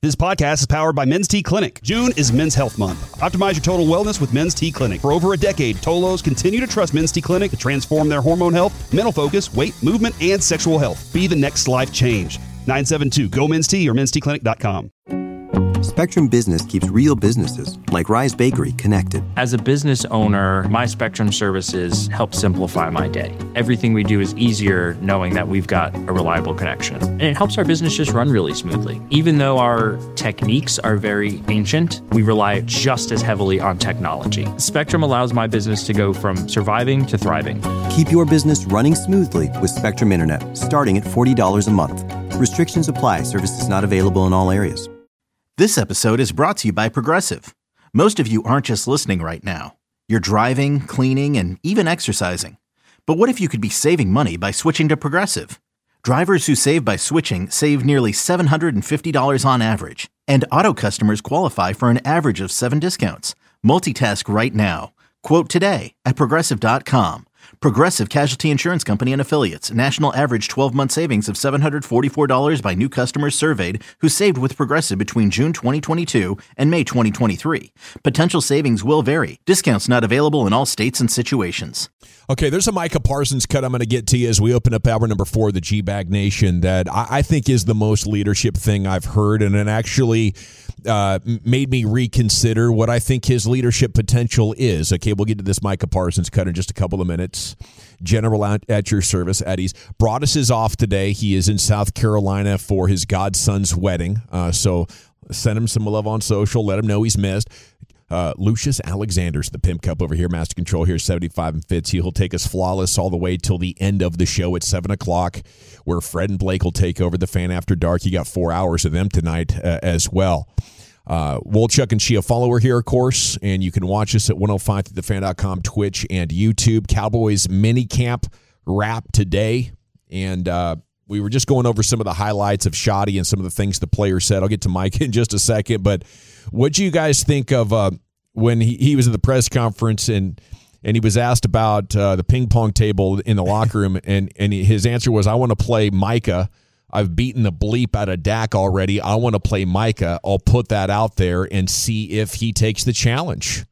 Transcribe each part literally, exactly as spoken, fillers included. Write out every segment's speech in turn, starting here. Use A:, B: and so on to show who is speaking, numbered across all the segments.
A: This podcast is powered by Men's T Clinic. June is Men's Health Month. Optimize your total wellness with Men's T Clinic. For over a decade, Tolos continue to trust Men's T Clinic to transform their hormone health, mental focus, weight, movement, and sexual health. Be the next life change. nine seven two, G O Men's T or men's t clinic dot com.
B: Spectrum Business keeps real businesses, like Rise Bakery, connected.
C: As a business owner, my Spectrum services help simplify my day. Everything we do is easier knowing that we've got a reliable connection. And it helps our business just run really smoothly. Even though our techniques are very ancient, we rely just as heavily on technology. Spectrum allows my business to go from surviving to thriving.
B: Keep your business running smoothly with Spectrum Internet, starting at forty dollars a month. Restrictions apply. Services not available in all areas.
D: This episode is brought to you by Progressive. Most of you aren't just listening right now. You're driving, cleaning, and even exercising. But what if you could be saving money by switching to Progressive? Drivers who save by switching save nearly seven hundred fifty dollars on average. And auto customers qualify for an average of seven discounts. Multitask right now. Quote today at progressive dot com. Progressive Casualty Insurance Company and Affiliates. National average twelve-month savings of seven hundred forty-four dollars by new customers surveyed who saved with Progressive between June twenty twenty-two and May twenty twenty-three. Potential savings will vary. Discounts not available in all states and situations.
E: Okay, there's a Micah Parsons cut I'm going to get to you as we open up hour number four of the G-Bag Nation that I, I think is the most leadership thing I've heard, and it actually uh, made me reconsider what I think his leadership potential is. Okay, we'll get to this Micah Parsons cut in just a couple of minutes. General at, at your service, Eddie's. Broadus is off today. He is in South Carolina for his godson's wedding, uh, so send him some love on social. Let him know he's missed. Uh, Lucius Alexander's the Pimp Cup over here, Master Control here, seventy-five and Fitz. He'll take us flawless all the way till the end of the show at seven o'clock, where Fred and Blake will take over the Fan After Dark. You got four hours of them tonight uh, as well. Uh, Wolchuk and Shia follower here, of course, and you can watch us at one oh five through the fan dot com, Twitch, and YouTube. Cowboys mini camp wrap today, and uh, we were just going over some of the highlights of Shoddy and some of the things the player said. I'll get to Mike in just a second, but what do you guys think of uh, when he, he was at the press conference and and he was asked about uh, the ping pong table in the locker room, and, and his answer was, I want to play Micah. I've beaten the bleep out of Dak already. I want to play Micah. I'll put that out there and see if he takes the challenge.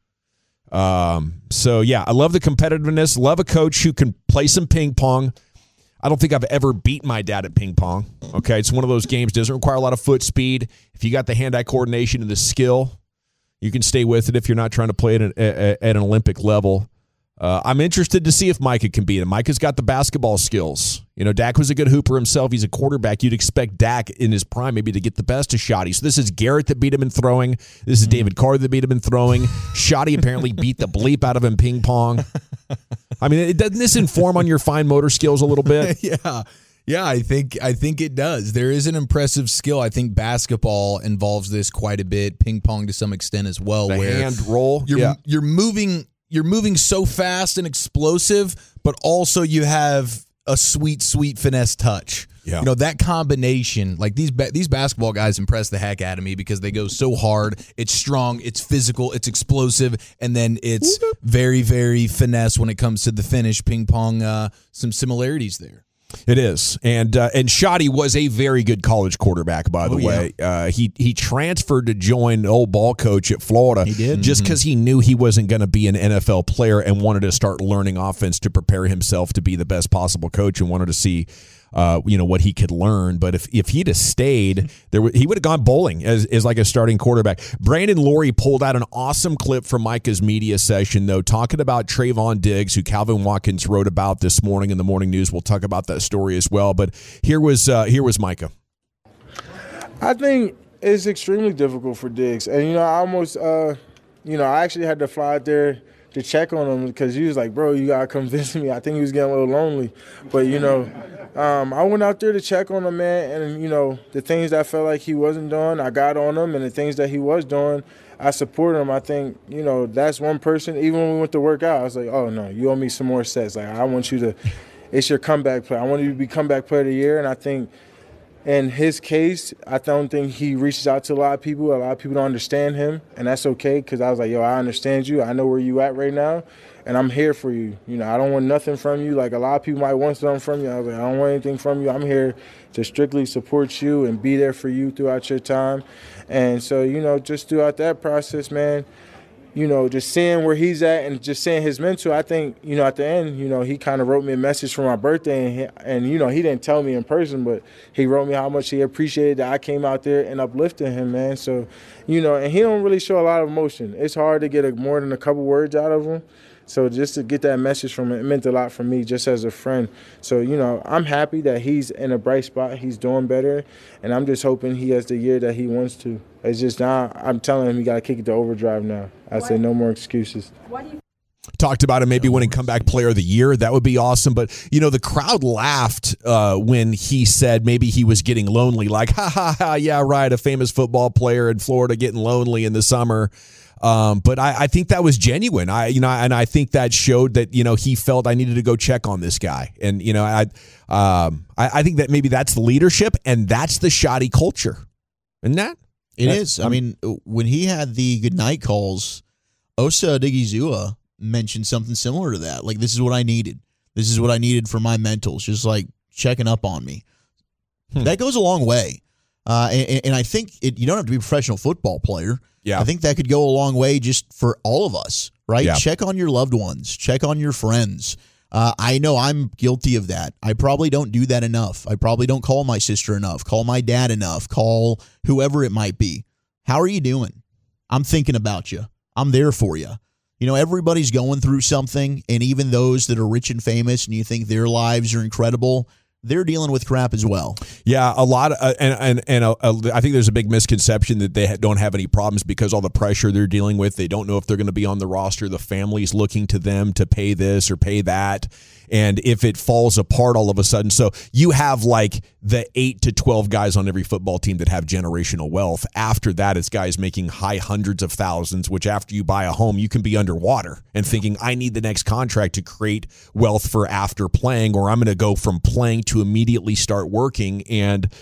E: Um, so, yeah, I love the competitiveness. Love a coach who can play some ping pong. I don't think I've ever beat my dad at ping pong. Okay, it's one of those games. Doesn't require a lot of foot speed. If you got the hand-eye coordination and the skill, you can stay with it if you're not trying to play it at, at, at an Olympic level. Uh, I'm interested to see if Micah can beat him. Micah's got the basketball skills. You know, Dak was a good hooper himself. He's a quarterback. You'd expect Dak in his prime maybe to get the best of Shoddy. So this is Garrett that beat him in throwing. This is David Carr that beat him in throwing. Shoddy apparently beat the bleep out of him ping pong. I mean, it, doesn't this inform on your fine motor skills a little bit?
F: yeah. Yeah, I think I think it does. There is an impressive skill. I think basketball involves this quite a bit. Ping pong to some extent as well.
E: The
F: where
E: hand roll.
F: You're
E: yeah.
F: you're moving you're moving so fast and explosive, but also you have a sweet, sweet finesse touch.
E: Yeah.
F: You know, that combination, like these ba- these basketball guys impress the heck out of me because they go so hard. It's strong, it's physical, it's explosive, and then it's very, very finesse when it comes to the finish. Ping pong, uh, some similarities there.
E: It is, and uh, and Shoddy was a very good college quarterback, by the
F: oh,
E: way. Yeah. Uh, he he transferred to join old ball coach at Florida.
F: He did
E: just because
F: mm-hmm.
E: he knew he wasn't going to be an N F L player and wanted to start learning offense to prepare himself to be the best possible coach, and wanted to see. Uh, you know what he could learn, but if if he'd have stayed, there w- he would have gone bowling as, as like a starting quarterback. Brandon Laurie pulled out an awesome clip from Micah's media session, though, talking about Trayvon Diggs, who Calvin Watkins wrote about this morning in the morning news. We'll talk about that story as well. But here was uh, here was Micah.
G: I think it's extremely difficult for Diggs, and you know, I almost, uh, you know, I actually had to fly out there to check on him because he was like, bro, you gotta come visit me. I think he was getting a little lonely, but you know. Um, I went out there to check on him, man, and, you know, the things that I felt like he wasn't doing, I got on him, and the things that he was doing, I supported him. I think, you know, that's one person, even when we went to work out, I was like, oh, no, you owe me some more sets. Like, I want you to – it's your comeback play. I want you to be comeback player of the year, and I think in his case, I don't think he reaches out to a lot of people. A lot of people don't understand him, and that's okay because I was like, yo, I understand you. I know where you at right now, and I'm here for you. You know, I don't want nothing from you. Like a lot of people might want something from you. I was like, I don't want anything from you. I'm here to strictly support you and be there for you throughout your time. And so, you know, just throughout that process, man, you know, just seeing where he's at and just seeing his mentor, I think, you know, at the end, you know, he kind of wrote me a message for my birthday. And, he, and, you know, he didn't tell me in person, but he wrote me how much he appreciated that I came out there and uplifted him, man. So, you know, and he don't really show a lot of emotion. It's hard to get a, more than a couple words out of him. So just to get that message from him, it meant a lot for me just as a friend. So, you know, I'm happy that he's in a bright spot. He's doing better. And I'm just hoping he has the year that he wants to. It's just now I'm telling him he got to kick it to overdrive now. I say no more excuses.
H: Why do you
E: Talked about him maybe winning comeback player of the year. That would be awesome. But, you know, the crowd laughed uh, when he said maybe he was getting lonely. Like, ha, ha, ha, yeah, right, a famous football player in Florida getting lonely in the summer. Um, but I, I think that was genuine. I, you know, and I think that showed that, you know, he felt I needed to go check on this guy. And, you know, I, um, I, I think that maybe that's the leadership and that's the shoddy culture. Isn't that?
I: It
E: That's,
I: is. I mean, when he had the goodnight calls, Osa Odigizua mentioned something similar to that. Like, this is what I needed. This is what I needed for my mentals, just like checking up on me. Hmm. That goes a long way. Uh, and, and I think it, you don't have to be a professional football player.
E: Yeah.
I: I think that could go a long way just for all of us, right?
E: Yeah.
I: Check on your loved ones. Check on your friends. Uh, I know I'm guilty of that. I probably don't do that enough. I probably don't call my sister enough, call my dad enough, call whoever it might be. How are you doing? I'm thinking about you. I'm there for you. You know, everybody's going through something, and even those that are rich and famous and you think their lives are incredible, they're dealing with crap as well.
E: Yeah, a lot of, uh, and and and a, a, I think there's a big misconception that they ha- don't have any problems because all the pressure they're dealing with. They don't know if they're going to be on the roster. The family's looking to them to pay this or pay that, and if it falls apart all of a sudden, so you have like the eight to twelve guys on every football team that have generational wealth. After that, it's guys making high hundreds of thousands. Which after you buy a home, you can be underwater and thinking, I need the next contract to create wealth for after playing, or I'm going to go from playing to immediately start working. And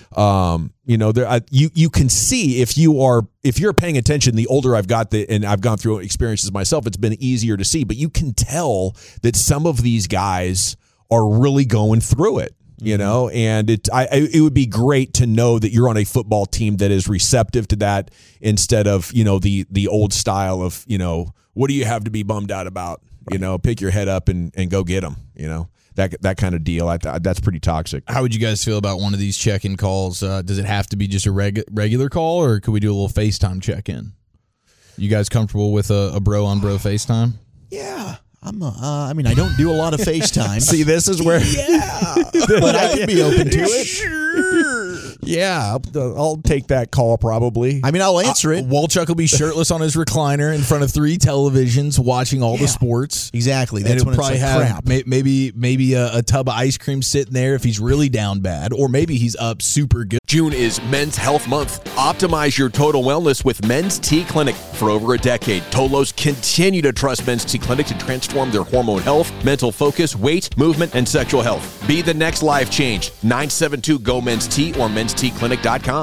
E: um you know there uh, you you can see if you are if you're paying attention, the older I've got, the and I've gone through experiences myself, it's been easier to see, but you can tell that some of these guys are really going through it, you know, and it I it would be great to know that you're on a football team that is receptive to that instead of, you know, the the old style of, you know, what do you have to be bummed out about, you know, pick your head up and and go get them, you know. That that kind of deal, I th- that's pretty toxic.
F: How would you guys feel about one of these check-in calls? Uh, does it have to be just a reg- regular call, or could we do a little FaceTime check-in? You guys comfortable with a, a bro-on-bro FaceTime?
I: Yeah. I'm a, uh, I mean, I don't do a lot of FaceTime.
E: See, this is where...
I: Yeah. But I could be open to it.
E: Sure. Yeah, I'll, I'll take that call probably.
I: I mean, I'll answer
F: uh,
I: it.
F: Walchuk will be shirtless on his recliner in front of three televisions watching all
I: Yeah.
F: the sports.
I: Exactly. That's
F: and he'll
I: when
F: probably
I: it's like
F: have
I: crap.
F: may, maybe maybe a, a tub of ice cream sitting there if he's really down bad, or maybe he's up super good.
E: June is Men's Health Month. Optimize your total wellness with Men's T Clinic. For over a decade, Tolos continue to trust Men's T Clinic to transform their hormone health, mental focus, weight, movement, and sexual health. Be the next life change. nine seven two G O Men's T or men's t clinic dot com.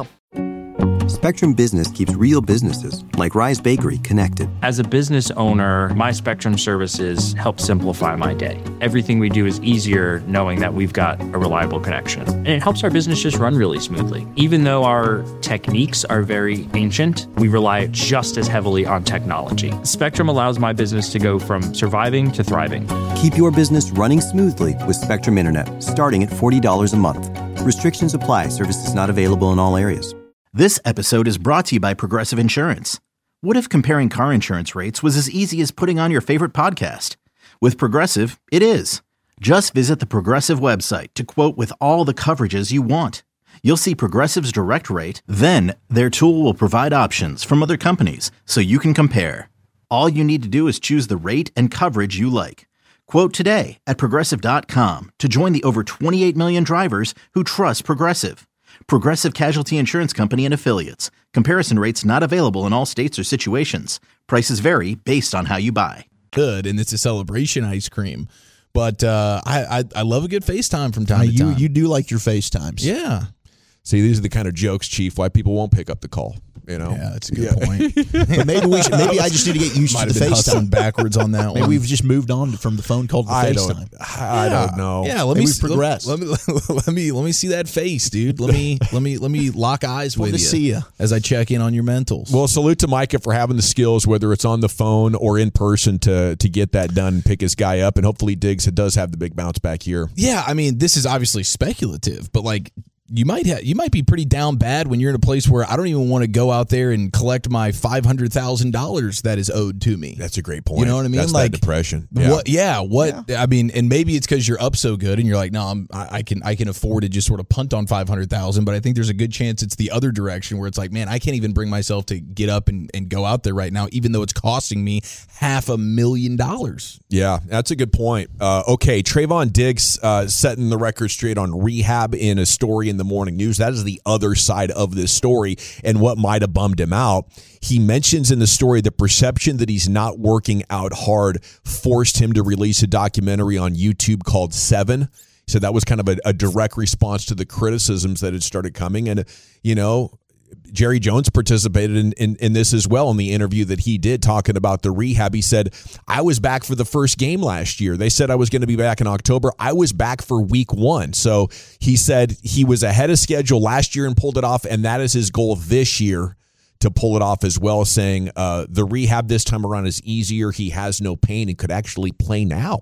B: Spectrum Business keeps real businesses, like Rise Bakery, connected.
C: As a business owner, my Spectrum services help simplify my day. Everything we do is easier knowing that we've got a reliable connection. And it helps our business just run really smoothly. Even though our techniques are very ancient, we rely just as heavily on technology. Spectrum allows my business to go from surviving to thriving.
B: Keep your business running smoothly with Spectrum Internet, starting at forty dollars a month. Restrictions apply. Services not available in all areas.
D: This episode is brought to you by Progressive Insurance. What if comparing car insurance rates was as easy as putting on your favorite podcast? With Progressive, it is. Just visit the Progressive website to quote with all the coverages you want. You'll see Progressive's direct rate, then their tool will provide options from other companies so you can compare. All you need to do is choose the rate and coverage you like. Quote today at Progressive dot com to join the over twenty-eight million drivers who trust Progressive. Progressive Casualty Insurance Company and Affiliates. Comparison rates not available in all states or situations. Prices vary based on how you buy.
F: Good, and it's a celebration ice cream. But uh, I, I I love a good FaceTime from time
I: Uh,
F: to
I: you
F: time.
I: you do like your FaceTimes.
F: Yeah.
E: See, these are the kind of jokes, Chief, why people won't pick up the call. You know?
F: Yeah, that's a good yeah. point.
I: But maybe we should, maybe I just need to get used
F: Might
I: to the FaceTime
F: backwards on that
I: maybe
F: one.
I: we've just moved on from the phone call to the
E: I
I: FaceTime.
E: Don't, I yeah. don't know.
F: Yeah, let
I: maybe
F: me
I: we progress.
F: Let, let me let me let me see that face, dude. Let me let me let me lock eyes with
I: to
F: you,
I: see you
F: as I check in on your mentals.
E: Well, salute to Micah for having the skills, whether it's on the phone or in person, to to get that done and pick his guy up. And hopefully Diggs does have the big bounce back here.
F: Yeah, I mean, this is obviously speculative, but like. You might ha- you might be pretty down bad when you're in a place where I don't even want to go out there and collect my five hundred thousand dollars that is owed to me.
E: That's a great point.
F: You know what I mean?
E: That's
F: like
E: that depression. Yeah.
F: What? Yeah. What? Yeah. I mean, and maybe it's because you're up so good and you're like, no, I'm, I, I can I can afford to just sort of punt on five hundred thousand. But I think there's a good chance it's the other direction where it's like, man, I can't even bring myself to get up and, and go out there right now, even though it's costing me half a million dollars.
E: Yeah, that's a good point. Uh, okay, Trayvon Diggs uh, setting the record straight on rehab in a story in the Morning News. That is the other side of this story and what might have bummed him out. He mentions in the story the perception that he's not working out hard forced him to release a documentary on YouTube called Seven. So that was kind of a, a direct response to the criticisms that had started coming. And, you know, Jerry Jones participated in, in, in this as well in the interview that he did talking about the rehab. He said, I was back for the first game last year. They said I was going to be back in October. I was back for week one. So he said he was ahead of schedule last year and pulled it off, and that is his goal this year to pull it off as well, saying uh, the rehab this time around is easier. He has no pain and could actually play now.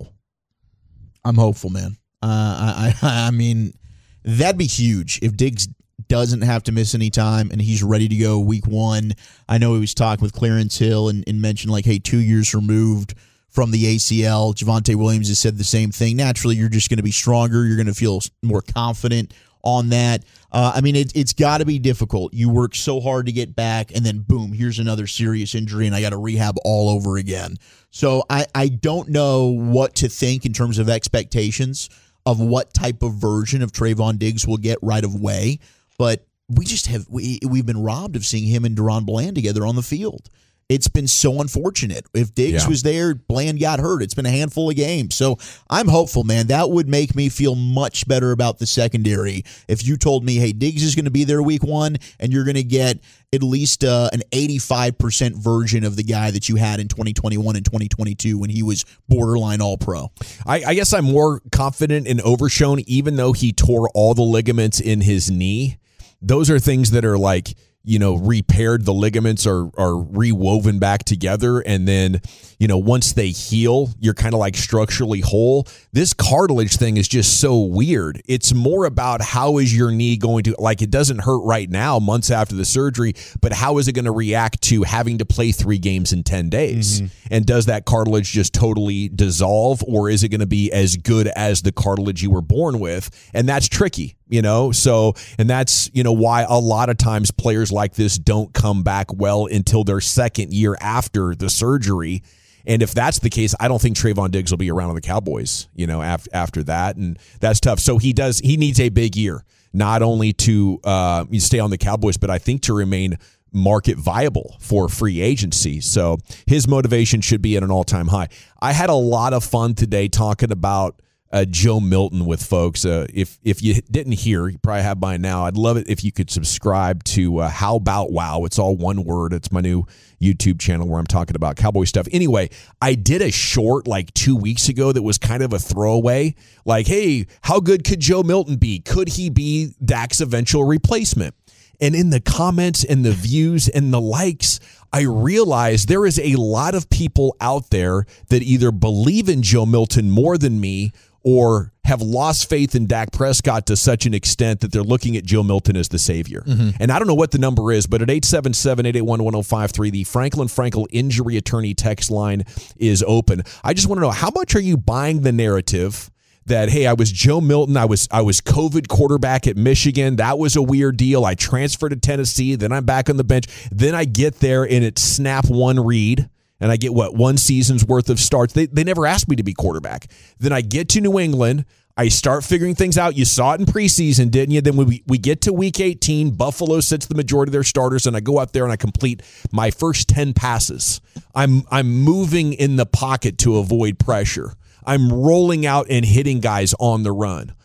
I: I'm hopeful, man. Uh, I, I I mean, that'd be huge if Diggs doesn't have to miss any time and he's ready to go week one. I know he was talking with Clarence Hill and, and mentioned like, hey, two years removed from the A C L. Javonte Williams has said the same thing. Naturally, you're just going to be stronger. You're going to feel more confident on that. Uh, I mean, it, it's got to be difficult. You work so hard to get back, and then boom, here's another serious injury, and I got to rehab all over again. So I, I don't know what to think in terms of expectations of what type of version of Trayvon Diggs will get right away. But we just have we we've been robbed of seeing him and Deron Bland together on the field. It's been so unfortunate. If Diggs
E: yeah.
I: was there, Bland got hurt. It's been a handful of games. So I'm hopeful, man. That would make me feel much better about the secondary if you told me, hey, Diggs is going to be there week one, and you're going to get at least uh, an eighty-five percent version of the guy that you had in twenty twenty-one and twenty twenty-two when he was borderline all-pro.
E: I, I guess I'm more confident in Overshown, even though he tore all the ligaments in his knee. Those are things that are like, you know, repaired. The ligaments are are rewoven back together, and then, you know, once they heal, you're kind of like structurally whole. This cartilage thing is just so weird. It's more about how is your knee going to, like, it doesn't hurt right now, months after the surgery, but how is it going to react to having to play three games in ten days? Mm-hmm. And does that cartilage just totally dissolve, or is it going to be as good as the cartilage you were born with? And that's tricky. You know, so, and that's, you know, why a lot of times players like this don't come back well until their second year after the surgery. And if that's the case, I don't think Trayvon Diggs will be around on the Cowboys, you know, after, after that. And that's tough. So he does, he needs a big year, not only to uh, stay on the Cowboys, but I think to remain market viable for free agency. So his motivation should be at an all-time high. I had a lot of fun today talking about Uh, Joe Milton with folks. Uh, if if you didn't hear, you probably have by now. I'd love it if you could subscribe to uh, How About Wow. It's all one word. It's my new YouTube channel where I'm talking about Cowboy stuff. Anyway, I did a short like two weeks ago that was kind of a throwaway. Like, hey, how good could Joe Milton be? Could he be Dak's eventual replacement? And in the comments and the views and the likes, I realized there is a lot of people out there that either believe in Joe Milton more than me or have lost faith in Dak Prescott to such an extent that they're looking at Joe Milton as the savior. Mm-hmm. And I don't know what the number is, but at eight seven seven, eight eight one, one oh five three, the Franklin Frankel Injury Attorney text line is open. I just want to know, how much are you buying the narrative that, hey, I was Joe Milton, I was I was COVID quarterback at Michigan, that was a weird deal, I transferred to Tennessee, then I'm back on the bench, then I get there and it's snap one read, and I get, what, one season's worth of starts. They they never asked me to be quarterback. Then I get to New England, I start figuring things out. You saw it in preseason, didn't you? Then we we get to week eighteen, Buffalo sits the majority of their starters, and I go out there and I complete my first ten passes. I'm I'm moving in the pocket to avoid pressure. I'm rolling out and hitting guys on the run.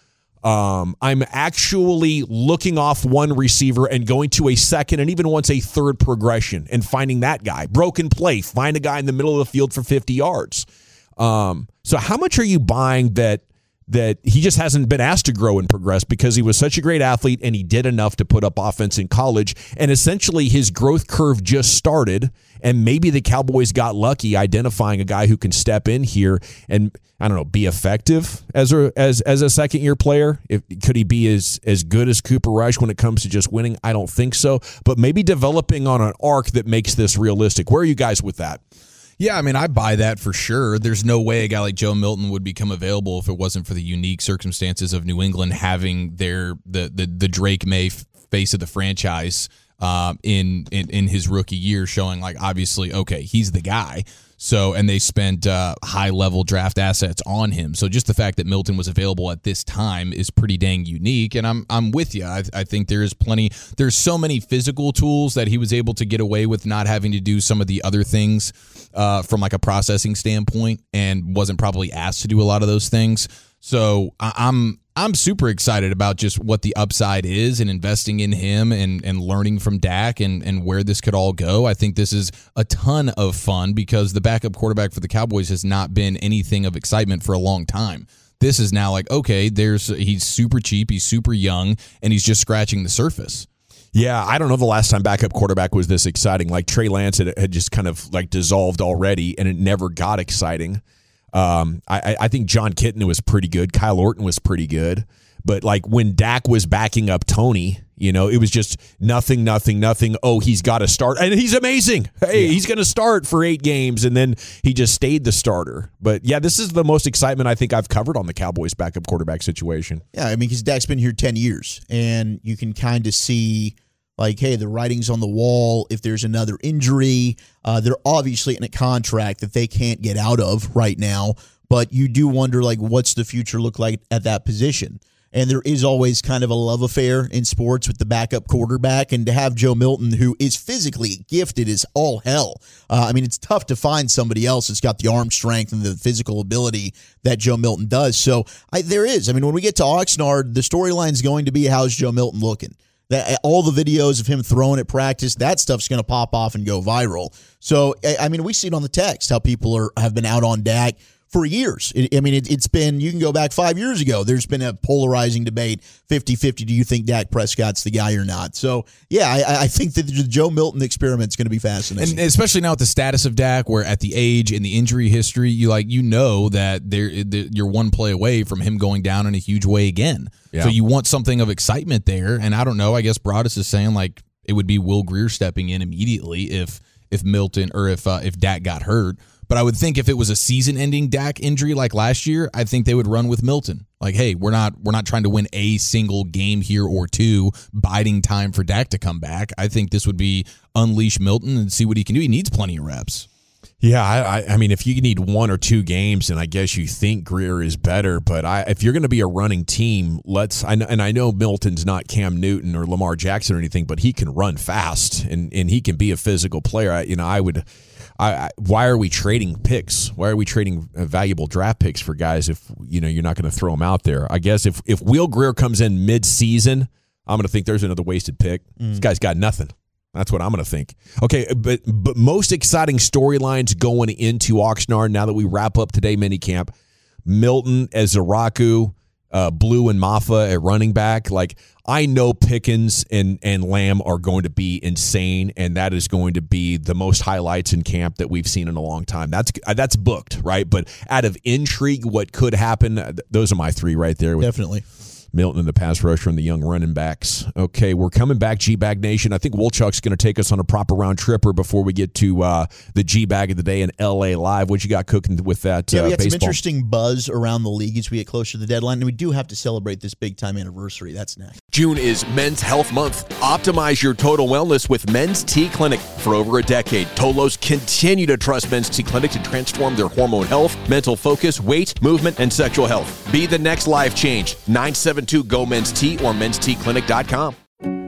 E: Um, I'm actually looking off one receiver and going to a second and even once a third progression and finding that guy. Broken play, find a guy in the middle of the field for fifty yards. Um, so how much are you buying that that he just hasn't been asked to grow and progress because he was such a great athlete and he did enough to put up offense in college, and essentially his growth curve just started, and maybe the Cowboys got lucky identifying a guy who can step in here and, I don't know, be effective as a as as a second year player? If could he be as as good as Cooper Rush when it comes to just winning? I don't think so, but maybe developing on an arc that makes this realistic. Where are you guys with that?
F: Yeah, I mean, I buy that for sure. There's no way a guy like Joe Milton would become available if it wasn't for the unique circumstances of New England having their the the, the Drake May face of the franchise um, in, in in his rookie year, showing like obviously, okay, he's the guy. So, and they spent uh, high-level draft assets on him. So just the fact that Milton was available at this time is pretty dang unique, and I'm I'm with you. I, I think there is plenty. There's so many physical tools that he was able to get away with not having to do some of the other things uh, from like a processing standpoint, and wasn't probably asked to do a lot of those things. So I, I'm I'm super excited about just what the upside is and investing in him and, and learning from Dak and, and where this could all go. I think this is a ton of fun because the backup quarterback for the Cowboys has not been anything of excitement for a long time. This is now like, okay, there's he's super cheap, he's super young, and he's just scratching the surface.
E: Yeah, I don't know the last time backup quarterback was this exciting. Like Trey Lance had, had just kind of like dissolved already, and it never got exciting. Um, I, I think John Kitna was pretty good. Kyle Orton was pretty good. But like when Dak was backing up Tony, you know, it was just nothing, nothing, nothing. Oh, he's got to start. And he's amazing. Hey, yeah. He's going to start for eight games. And then he just stayed the starter. But yeah, this is the most excitement I think I've covered on the Cowboys backup quarterback situation.
I: Yeah, I mean, because Dak's been here ten years. And you can kind of see, like, hey, the writing's on the wall. If there's another injury, uh, they're obviously in a contract that they can't get out of right now. But you do wonder, like, what's the future look like at that position? And there is always kind of a love affair in sports with the backup quarterback. And to have Joe Milton, who is physically gifted as all hell. Uh, I mean, it's tough to find somebody else that's got the arm strength and the physical ability that Joe Milton does. So I, there is. I mean, when we get to Oxnard, the storyline's going to be, how's Joe Milton looking? That all the videos of him throwing at practice, that stuff's going to pop off and go viral. So, I mean, we see it on the text, how people are have been out on Dak for years. I mean, it, it's been, you can go back five years ago. There's been a polarizing debate, fifty-fifty. Do you think Dak Prescott's the guy or not? So, yeah, I, I think that the Joe Milton experiment is going to be fascinating.
F: And especially now with the status of Dak, where at the age and the injury history, you like you know that there you're one play away from him going down in a huge way again. Yeah. So you want something of excitement there. And I don't know, I guess Broadus is saying like it would be Will Grier stepping in immediately if if Milton or if uh, if Dak got hurt. But I would think if it was a season-ending Dak injury like last year, I think they would run with Milton. Like, hey, we're not we're not trying to win a single game here or two, biding time for Dak to come back. I think this would be unleash Milton and see what he can do. He needs plenty of reps.
E: Yeah, I, I mean, if you need one or two games, and I guess you think Grier is better, but I, if you're going to be a running team, let's. I, and I know Milton's not Cam Newton or Lamar Jackson or anything, but he can run fast and, and he can be a physical player. I, you know, I would. I, I, why are we trading picks? Why are we trading valuable draft picks for guys if you know you're not going to throw them out there? I guess if if Will Grier comes in mid-season, I'm going to think there's another wasted pick. Mm. This guy's got nothing. That's what I'm going to think. Okay, but but most exciting storylines going into Oxnard now that we wrap up today minicamp. Milton as Zaraku, uh, Blue and Maffa at running back. Like, I know Pickens and, and Lamb are going to be insane, and that is going to be the most highlights in camp that we've seen in a long time. That's that's booked, right? But out of intrigue, what could happen, those are my three right there. With
I: Definitely.
E: Milton and the pass rusher and the young running backs. Okay, we're coming back, G-Bag Nation. I think Wolchuk's going to take us on a proper round tripper before we get to uh, the G-Bag of the day in L A Live. What you got cooking with that
I: yeah,
E: uh,
I: we got
E: baseball?
I: Some interesting buzz around the league as we get closer to the deadline, and we do have to celebrate this big-time anniversary. That's next.
H: June is Men's Health Month. Optimize your total wellness with Men's T Clinic. For over a decade, Tolos continue to trust Men's T Clinic to transform their hormone health, mental focus, weight, movement, and sexual health. Be the next life change. nine seven two, G O, Men's T or men's t clinic dot com.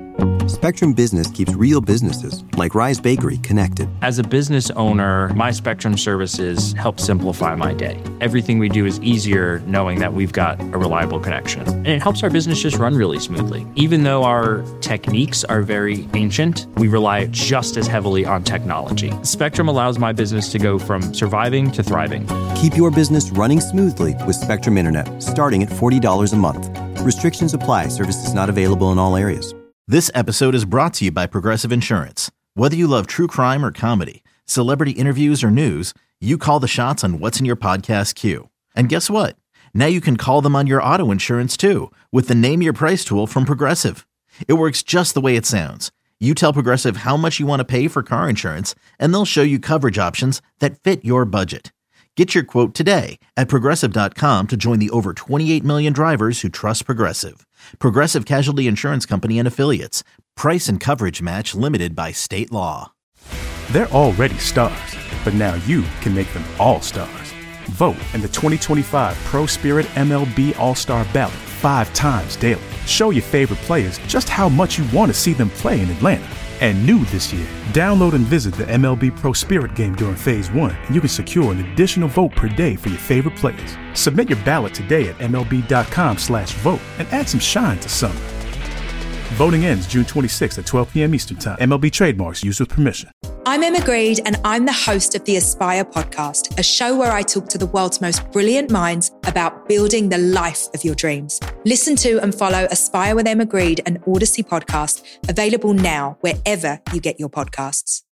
B: Spectrum Business keeps real businesses, like Rise Bakery, connected.
C: As a business owner, my Spectrum services help simplify my day. Everything we do is easier knowing that we've got a reliable connection. And it helps our business just run really smoothly. Even though our techniques are very ancient, we rely just as heavily on technology. Spectrum allows my business to go from surviving to thriving.
B: Keep your business running smoothly with Spectrum Internet, starting at forty dollars a month. Restrictions apply. Services not available in all areas.
D: This episode is brought to you by Progressive Insurance. Whether you love true crime or comedy, celebrity interviews or news, you call the shots on what's in your podcast queue. And guess what? Now you can call them on your auto insurance too with the Name Your Price tool from Progressive. It works just the way it sounds. You tell Progressive how much you want to pay for car insurance, and they'll show you coverage options that fit your budget. Get your quote today at Progressive dot com to join the over twenty-eight million drivers who trust Progressive. Progressive Casualty Insurance Company and Affiliates. Price and coverage match limited by state law.
J: They're already stars, but now you can make them all stars. Vote in the twenty twenty-five Pro Spirit M L B All-Star Ballot five times daily. Show your favorite players just how much you want to see them play in Atlanta. And new this year, download and visit the M L B Pro Spirit game during Phase one, and you can secure an additional vote per day for your favorite players. Submit your ballot today at M L B dot com slash vote and add some shine to summer. Voting ends June twenty-sixth at twelve p.m. Eastern Time. M L B trademarks used with permission.
K: I'm Emma Greed, and I'm the host of the Aspire podcast, a show where I talk to the world's most brilliant minds about building the life of your dreams. Listen to and follow Aspire with Emma Greed, an Odyssey podcast, available now wherever you get your podcasts.